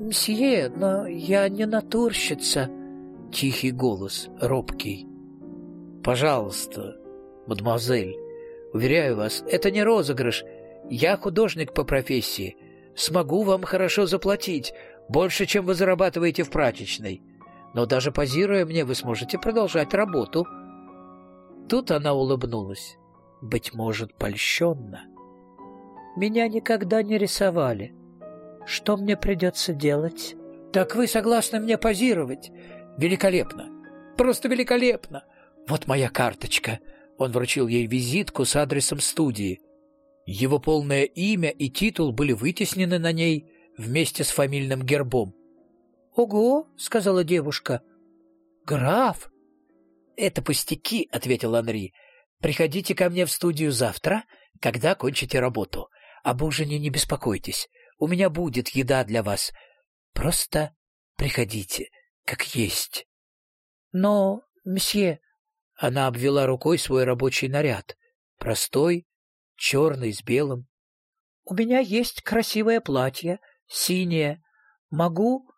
«Мсье, но я не натурщица». Тихий голос, робкий. «Пожалуйста, мадемуазель, уверяю вас, это не розыгрыш. Я художник по профессии. Смогу вам хорошо заплатить, больше, чем вы зарабатываете в прачечной. Но даже позируя мне, вы сможете продолжать работу». Тут она улыбнулась, быть может, польщенно. «Меня никогда не рисовали. Что мне придется делать?» «Так вы согласны мне позировать? Великолепно! Просто великолепно! Вот моя карточка». Он вручил ей визитку с адресом студии. Его полное имя и титул были вытеснены на ней вместе с фамильным гербом. «Ого!» — сказала девушка. «Граф!» «Это пустяки», — ответил Анри. «Приходите ко мне в студию завтра, когда кончите работу. Об ужине не беспокойтесь. У меня будет еда для вас. Просто приходите, как есть». «Но, мсье...» Она обвела рукой свой рабочий наряд. Простой, черный, с белым. «У меня есть красивое платье, синее. Могу...»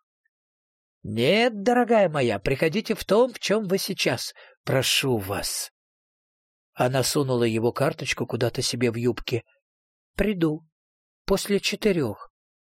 «Нет, дорогая моя, приходите в том, в чем вы сейчас. Прошу вас». Она сунула его карточку куда-то себе в юбке. «Приду. После 4».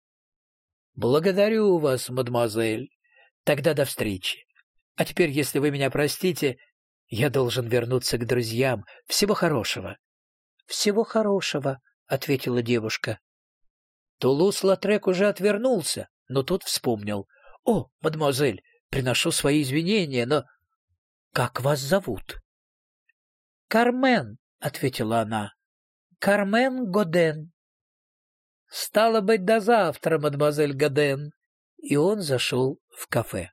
«Благодарю вас, мадемуазель. Тогда до встречи. А теперь, если вы меня простите, я должен вернуться к друзьям. Всего хорошего». «Всего хорошего», — ответила девушка. Тулус-Латрек уже отвернулся, но тут вспомнил. «О, мадемуазель, приношу свои извинения, но... Как вас зовут?» «Кармен», — ответила она. «Кармен Годен». «Стало быть, до завтра, мадемуазель Годен». И он зашел в кафе.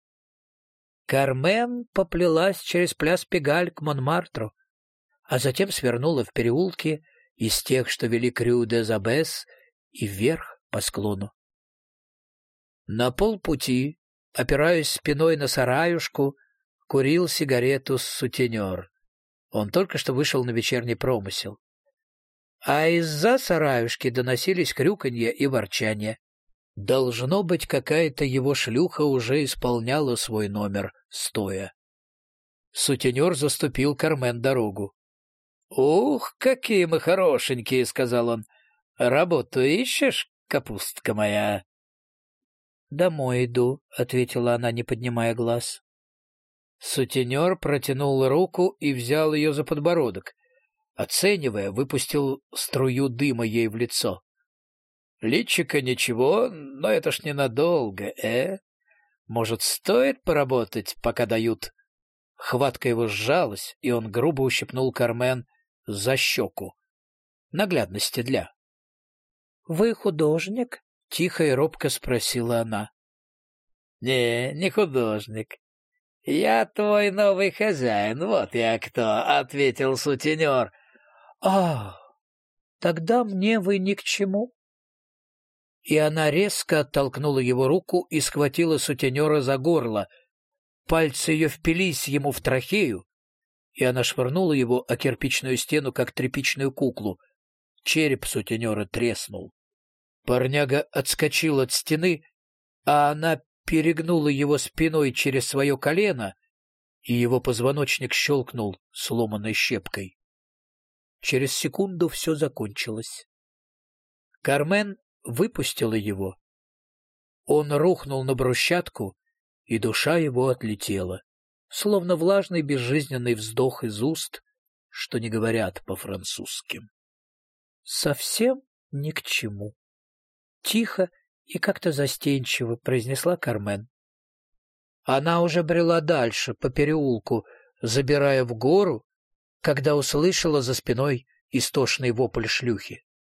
Кармен поплелась через пляс Пегаль к Монмартру, а затем свернула в переулки из тех, что вели к Рю-де-Забес, и вверх по склону. На полпути, опираясь спиной на сараюшку, курил сигарету сутенер. Он только что вышел на вечерний промысел. А из-за сараюшки доносились крюканье и ворчание. Должно быть, какая-то его шлюха уже исполняла свой номер стоя. Сутенер заступил Кармен дорогу. «Ух, какие мы хорошенькие!» — сказал он. «Работу ищешь, капустка моя?» «Домой иду», — ответила она, не поднимая глаз. Сутенер протянул руку и взял ее за подбородок. Оценивая, выпустил струю дыма ей в лицо. «Личико ничего, но это ж ненадолго, Может, стоит поработать, пока дают?» Хватка его сжалась, и он грубо ущипнул Кармен за щеку. Наглядности для. «Вы художник?» — тихо и робко спросила она. Не художник. Я твой новый хозяин, вот я кто», — ответил сутенер. Тогда мне вы ни к чему». И она резко оттолкнула его руку и схватила сутенера за горло. Пальцы ее впились ему в трахею, и она швырнула его о кирпичную стену, как тряпичную куклу. Череп сутенера треснул. Парняга отскочил от стены, а она перегнула его спиной через свое колено, и его позвоночник щелкнул сломанной щепкой. Через секунду все закончилось. Кармен выпустила его. Он рухнул на брусчатку, и душа его отлетела, словно влажный безжизненный вздох из уст, что не говорят по-французски. «Совсем ни к чему», — тихо и как-то застенчиво произнесла Кармен. Она уже брела дальше, по переулку, забирая в гору, когда услышала за спиной истошный вопль шлюхи.